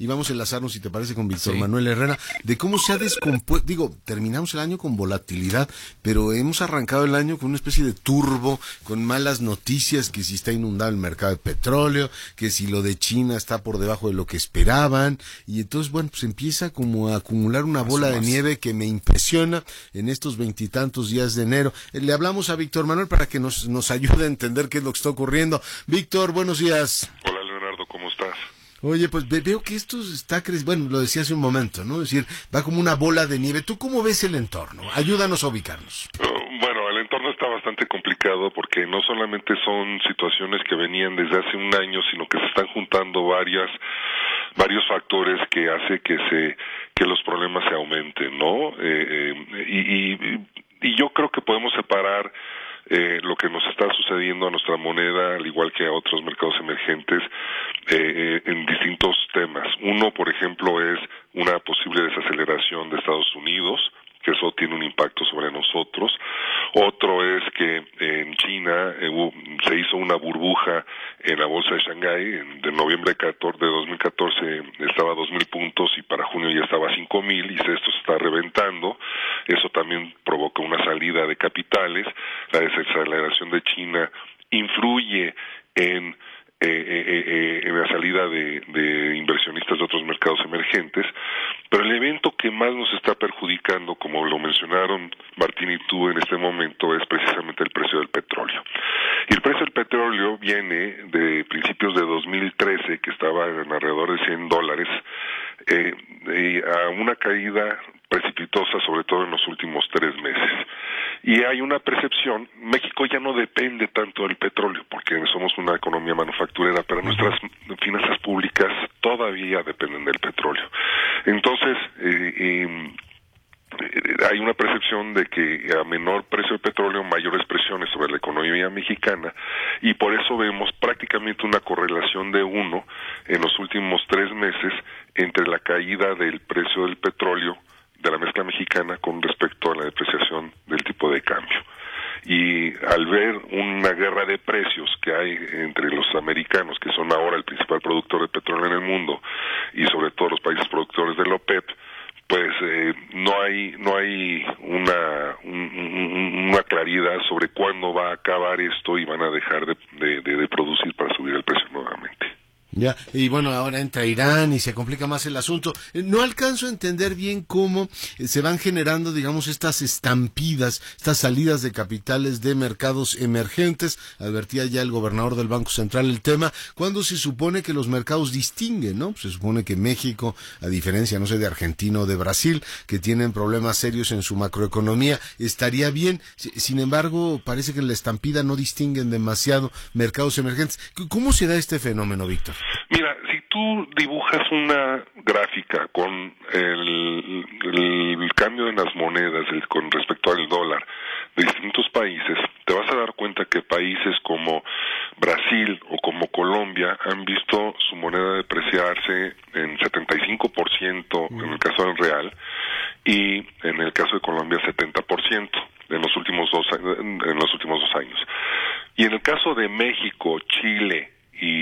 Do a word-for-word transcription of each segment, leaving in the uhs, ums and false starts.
y vamos a enlazarnos, si te parece, con Víctor Sí. Manuel Herrera, de cómo se ha descompuesto. Digo, terminamos el año con volatilidad, pero hemos arrancado el año con una especie de turbo, con malas noticias, que si está inundado el mercado de petróleo, que si lo de China está por debajo de lo que esperaban, y entonces, bueno, pues empieza como a acumular una bola de nieve que me impresiona en estos veintitantos días de enero. Eh, Le hablamos a Víctor Manuel para que nos, nos ayude a entender qué es lo que está ocurriendo. Víctor, buenos días. Hola Leonardo, ¿cómo estás? Oye, pues ve- veo que esto está creciendo, bueno, lo decía hace un momento, ¿no? Es decir, va como una bola de nieve. ¿Tú cómo ves el entorno? Ayúdanos a ubicarnos. Uh, bueno, el entorno está bastante complicado porque no solamente son situaciones que venían desde hace un año, sino que se están juntando varias varios factores que hace que se que los problemas se aumenten, ¿no? Eh, eh, y, y, y yo creo que podemos separar Eh, lo que nos está sucediendo a nuestra moneda, al igual que a otros mercados emergentes, eh, eh, en distintos temas. Uno, por ejemplo, es una posible desaceleración de Estados Unidos, que eso tiene un impacto sobre nosotros. Otro es que eh, en China eh, hubo, se hizo una burbuja en la bolsa de Shanghái, en, de noviembre catorce, de dos mil catorce estaba a dos mil puntos y para junio ya estaba a cinco mil y esto se está reventando. Eso también provoca una salida de capitales. La desaceleración de China influye en Eh, eh, eh, en la salida de, de inversionistas de otros mercados emergentes, pero el evento que más nos está perjudicando, como lo mencionaron Martín y tú en este momento, es precisamente el precio del petróleo. Y el precio del petróleo viene de principios de dos mil trece, que estaba en alrededor de cien dólares, eh, eh, a una caída precipitosa, sobre todo en los últimos tres meses. Y hay una percepción, México ya no depende tanto del petróleo, porque somos una economía manufacturera, pero nuestras finanzas públicas todavía dependen del petróleo. Entonces, eh, eh, hay una percepción de que a menor precio de petróleo, mayores presiones sobre la economía mexicana, y por eso vemos prácticamente una correlación de uno en los últimos tres meses entre la caída del precio del petróleo de la mezcla mexicana con respecto a la depreciación del tipo de cambio. Y al ver una guerra de precios que hay entre los americanos, que son ahora el principal productor de petróleo en el mundo, y sobre todo los países productores del OPEP, pues eh, no hay no hay una un, una claridad sobre cuándo va a acabar esto y van a dejar de, de, de, de producir para subir el precio nuevamente. Ya, y bueno, ahora entra Irán y se complica más el asunto. No alcanzo a entender bien cómo se van generando, digamos, estas estampidas, estas salidas de capitales de mercados emergentes. Advertía ya el gobernador del Banco Central el tema, cuando se supone que los mercados distinguen, ¿no? Se supone que México, a diferencia, no sé, de Argentina o de Brasil, que tienen problemas serios en su macroeconomía, estaría bien. Sin embargo, parece que en la estampida no distinguen demasiado mercados emergentes. ¿Cómo se da este fenómeno, Víctor? Mira, si tú dibujas una gráfica con el, el, el cambio de las monedas el, con respecto al dólar de distintos países, te vas a dar cuenta que países como Brasil o como Colombia han visto su moneda depreciarse en setenta y cinco por ciento en el caso del real y en el caso de Colombia setenta por ciento en los últimos dos en los últimos dos años. Y en el caso de México, Chile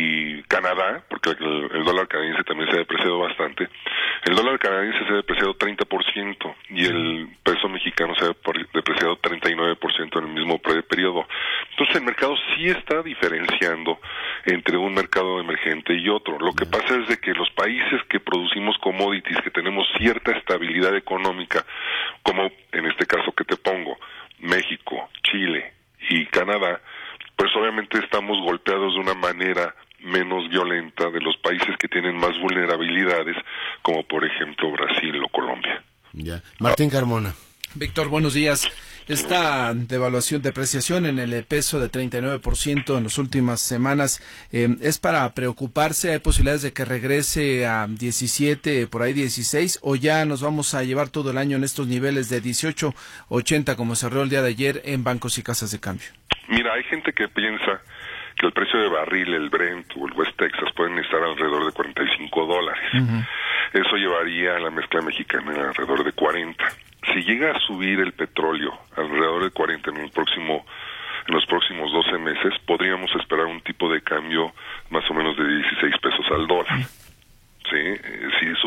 y Canadá, porque el, el dólar canadiense también se ha depreciado bastante, el dólar canadiense se ha depreciado treinta por ciento y el peso mexicano se ha depreciado treinta y nueve por ciento en el mismo periodo. Entonces el mercado sí está diferenciando entre un mercado emergente y otro. Lo que pasa es de que los países que producimos commodities, que tenemos cierta estabilidad económica, como en este caso que te pongo, México, Chile y Canadá, pues obviamente estamos golpeados de una manera menos violenta de los países que tienen más vulnerabilidades, como por ejemplo Brasil o Colombia. Ya. Martín Carmona. Víctor, buenos días. Esta devaluación, depreciación en el peso de treinta y nueve por ciento en las últimas semanas, eh, ¿es para preocuparse? ¿Hay posibilidades de que regrese a diecisiete, por ahí dieciséis, o ya nos vamos a llevar todo el año en estos niveles de dieciocho ochenta como cerró el día de ayer en bancos y casas de cambio? Mira, hay gente que piensa que el precio de barril, el Brent o el West Texas pueden estar alrededor de cuarenta y cinco dólares. Uh-huh. Eso llevaría a la mezcla mexicana en alrededor de cuarenta. Si llega a subir el petróleo alrededor de cuarenta en el próximo, en los próximos doce meses, podríamos esperar un tipo de cambio más o menos de dieciséis pesos al dólar. ¿Sí?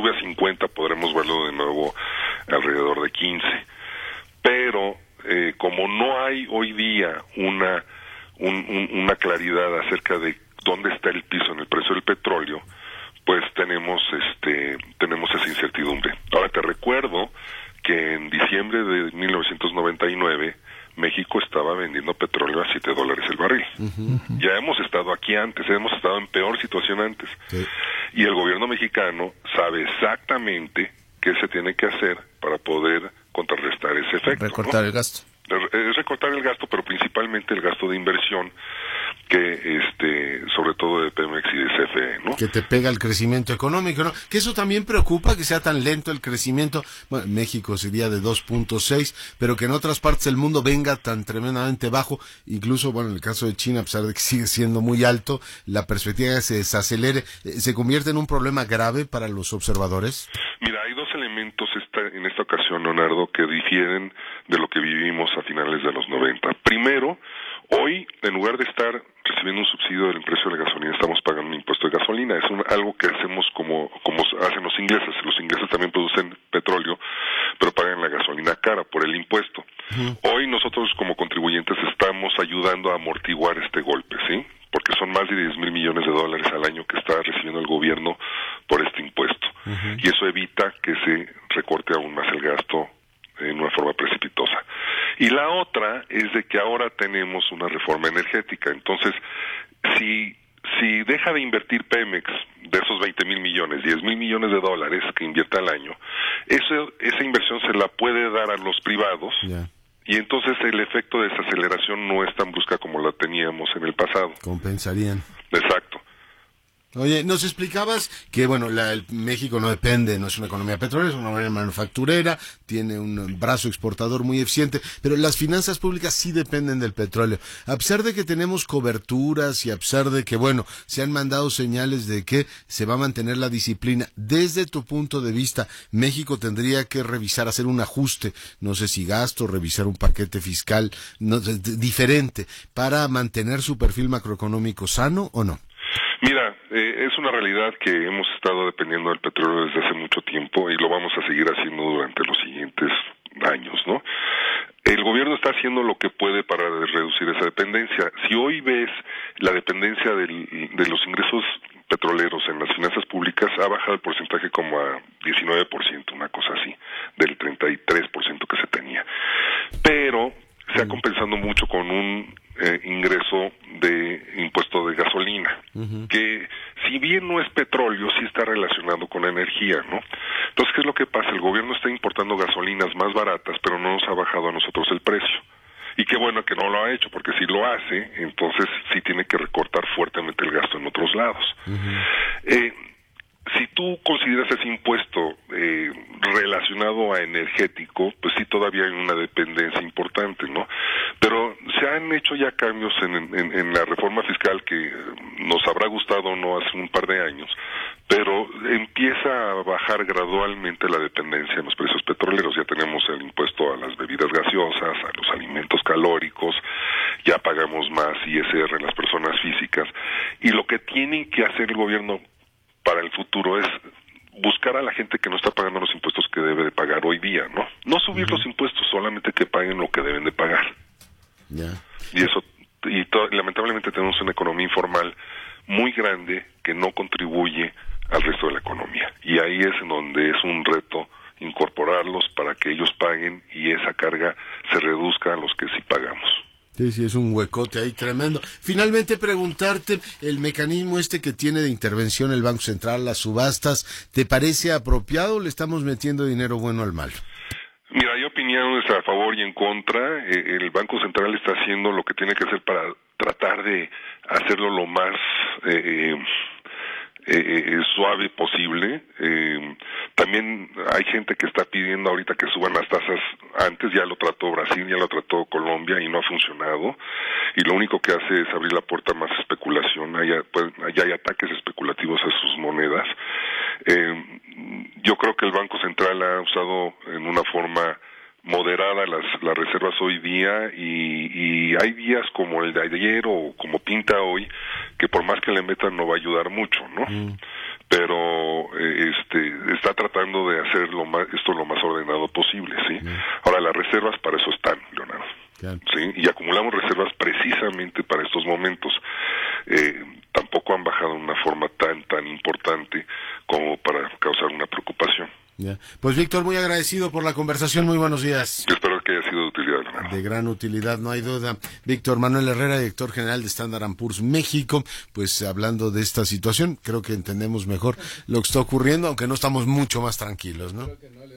sube a cincuenta podremos verlo de nuevo alrededor de quince. Pero eh, como no hay hoy día una un, un, una claridad acerca de dónde está el piso en el precio del petróleo, pues tenemos este tenemos esa incertidumbre. Ahora te recuerdo que en diciembre de mil novecientos noventa y nueve México estaba vendiendo petróleo a siete dólares el barril. Uh-huh. Ya hemos estado aquí antes, hemos estado en peor situación antes. Sí. Y el gobierno mexicano sabe exactamente qué se tiene que hacer para poder contrarrestar ese efecto. Recortar, ¿no?, el gasto. Es recortar el gasto, pero principalmente el gasto de inversión, que este sobre todo de Pemex y de C F E, ¿no? Que te pega el crecimiento económico, ¿no? Que eso también preocupa, que sea tan lento el crecimiento. Bueno, en México sería de dos punto seis, pero que en otras partes del mundo venga tan tremendamente bajo. Incluso, bueno, en el caso de China, a pesar de que sigue siendo muy alto, la perspectiva de que se desacelere, ¿se convierte en un problema grave para los observadores? Mira, hay dos elementos esta, en esta ocasión, Leonardo, que difieren de lo que vivimos a finales de los noventa. Primero, hoy, en lugar de estar recibiendo un subsidio del precio de la gasolina, estamos pagando un impuesto de gasolina. Es un, algo que hacemos como, como hacen los ingleses. Los ingleses también producen petróleo, pero pagan la gasolina cara por el impuesto. Uh-huh. Hoy nosotros como contribuyentes estamos ayudando a amortiguar este golpe, ¿sí? Porque son más de diez mil millones de dólares al año que está recibiendo el gobierno por este impuesto. Uh-huh. Y eso evita que se recorte aún más el gasto en una forma precipitosa. Y la otra es de que ahora tenemos una reforma energética. Entonces, si si deja de invertir Pemex de esos veinte mil millones, diez mil millones de dólares que invierte al año, eso, esa inversión se la puede dar a los privados. Yeah. Y entonces el efecto de desaceleración no es tan brusca como la teníamos en el pasado. Compensarían. Exacto. Oye, nos explicabas que, bueno, la, el, México no depende, no es una economía petrolera, es una economía manufacturera, tiene un brazo exportador muy eficiente, pero las finanzas públicas sí dependen del petróleo. A pesar de que tenemos coberturas y a pesar de que, bueno, se han mandado señales de que se va a mantener la disciplina, desde tu punto de vista, México tendría que revisar, hacer un ajuste, no sé si gasto, revisar un paquete fiscal no, diferente para mantener su perfil macroeconómico sano o no. Mira, eh, es una realidad que hemos estado dependiendo del petróleo desde hace mucho tiempo y lo vamos a seguir haciendo durante los siguientes años, ¿no? El gobierno está haciendo lo que puede para reducir esa dependencia. Si hoy ves la dependencia del, de los ingresos petroleros en las finanzas públicas, ha bajado el porcentaje como a diecinueve por ciento, una cosa así, del treinta y tres por ciento que se tenía. Pero se ha compensado mucho con un eh, ingreso de impuesto de gasolina, uh-huh. que si bien no es petróleo, sí está relacionado con la energía, ¿no? Entonces, ¿qué es lo que pasa? El gobierno está importando gasolinas más baratas, pero no nos ha bajado a nosotros el precio. Y qué bueno que no lo ha hecho, porque si lo hace, entonces sí tiene que recortar fuertemente el gasto en otros lados. Uh-huh. Eh, si tú consideras ese impuesto eh, relacionado a energético, pues sí todavía hay una dependencia importante, ¿no? Pero se han hecho ya cambios en, en, en la reforma fiscal que nos habrá gustado o no hace un par de años, pero empieza a bajar gradualmente la dependencia en los precios petroleros. Ya tenemos el impuesto a las bebidas gaseosas, a los alimentos calóricos, ya pagamos más I S R en las personas físicas, y lo que tiene que hacer el gobierno para el futuro es buscar a la gente que no está pagando los impuestos que debe de pagar hoy día, ¿no? No subir uh-huh. los impuestos, solamente que paguen lo que deben de pagar. Yeah. Y eso, y to- lamentablemente tenemos una economía informal muy grande que no contribuye al resto de la economía. Y ahí es en donde es un reto incorporarlos para que ellos paguen y esa carga se reduzca a los que sí pagamos. Sí, sí, es un huecote ahí tremendo. Finalmente preguntarte, el mecanismo este que tiene de intervención el Banco Central, las subastas, ¿te parece apropiado o le estamos metiendo dinero bueno al malo? Mira, hay opiniones a favor y en contra. Eh, el Banco Central está haciendo lo que tiene que hacer para tratar de hacerlo lo más eh, eh, eh, suave posible. Eh, también hay gente que está pidiendo ahorita que suban las tasas. Antes ya lo trató Brasil, ya lo trató Colombia y no ha funcionado. Y lo único que hace es abrir la puerta a más especulación. Hay, pues, ya hay ataques especulativos a sus monedas. Eh, yo creo que el Banco Central ha usado en una forma moderada las, las reservas hoy día y, y hay días como el de ayer o como pinta hoy que por más que le metan no va a ayudar mucho, ¿no? Mm. Pero eh, este está tratando de hacer lo más, esto lo más ordenado posible, ¿sí? Mm. Ahora, las reservas para eso están, Leonardo. Claro. ¿Sí? Y acumulamos reservas precisamente para estos momentos. Eh, tampoco han bajado de una forma tan, tan importante como para causar una preocupación. Ya. Pues Víctor, muy agradecido por la conversación, muy buenos días. Yo espero que haya sido de utilidad, Leonardo. De gran utilidad, no hay duda. Víctor Manuel Herrera, director general de Standard and Poor's México, pues hablando de esta situación, creo que entendemos mejor lo que está ocurriendo, aunque no estamos mucho más tranquilos, ¿no?